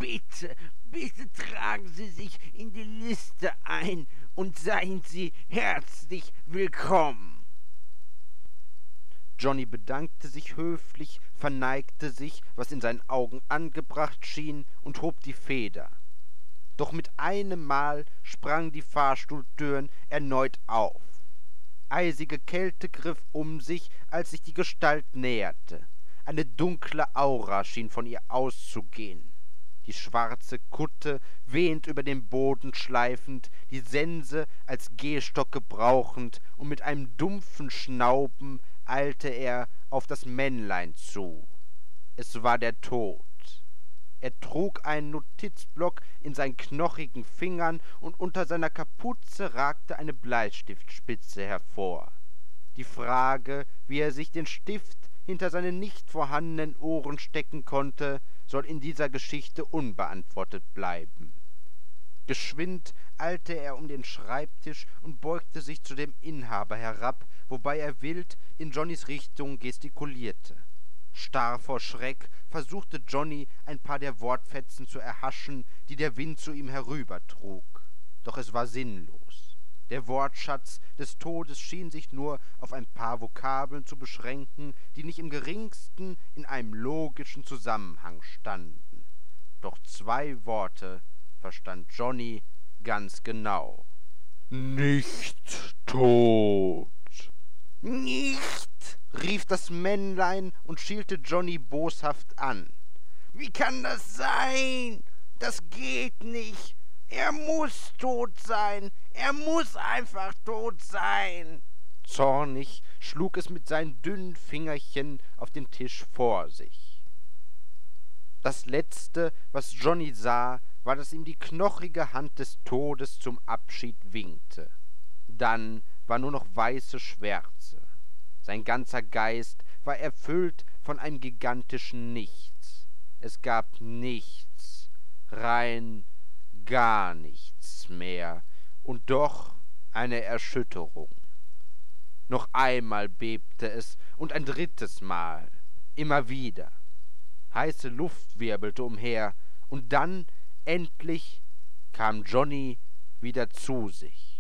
Bitte, bitte tragen Sie sich in die Liste ein und seien Sie herzlich willkommen. Johnny bedankte sich höflich, verneigte sich, was in seinen Augen angebracht schien, und hob die Feder. Doch mit einem Mal sprangen die Fahrstuhltüren erneut auf. Eisige Kälte griff um sich, als sich die Gestalt näherte. Eine dunkle Aura schien von ihr auszugehen. Die schwarze Kutte wehend über den Boden schleifend, die Sense als Gehstock gebrauchend, und mit einem dumpfen Schnauben eilte er auf das Männlein zu. Es war der Tod. Er trug einen Notizblock in seinen knochigen Fingern, und unter seiner Kapuze ragte eine Bleistiftspitze hervor. Die Frage, wie er sich den Stift hinter seine nicht vorhandenen Ohren stecken konnte, soll in dieser Geschichte unbeantwortet bleiben. Geschwind eilte er um den Schreibtisch und beugte sich zu dem Inhaber herab, wobei er wild in Johnnys Richtung gestikulierte. Starr vor Schreck versuchte Johnny, ein paar der Wortfetzen zu erhaschen, die der Wind zu ihm herübertrug. Doch es war sinnlos. Der Wortschatz des Todes schien sich nur auf ein paar Vokabeln zu beschränken, die nicht im geringsten in einem logischen Zusammenhang standen. Doch zwei Worte verstand Johnny ganz genau. »Nicht tot!« »Nicht!« rief das Männlein und schielte Johnny boshaft an. »Wie kann das sein? Das geht nicht! Er muss tot sein! Er muss einfach tot sein!« Zornig schlug es mit seinen dünnen Fingerchen auf den Tisch vor sich. Das Letzte, was Johnny sah, war, dass ihm die knochige Hand des Todes zum Abschied winkte. Dann war nur noch weiße Schwärze. Sein ganzer Geist war erfüllt von einem gigantischen Nichts. Es gab nichts, rein gar nichts mehr, und doch eine Erschütterung. Noch einmal bebte es, und ein drittes Mal, immer wieder. Heiße Luft wirbelte umher, und dann endlich kam Johnny wieder zu sich.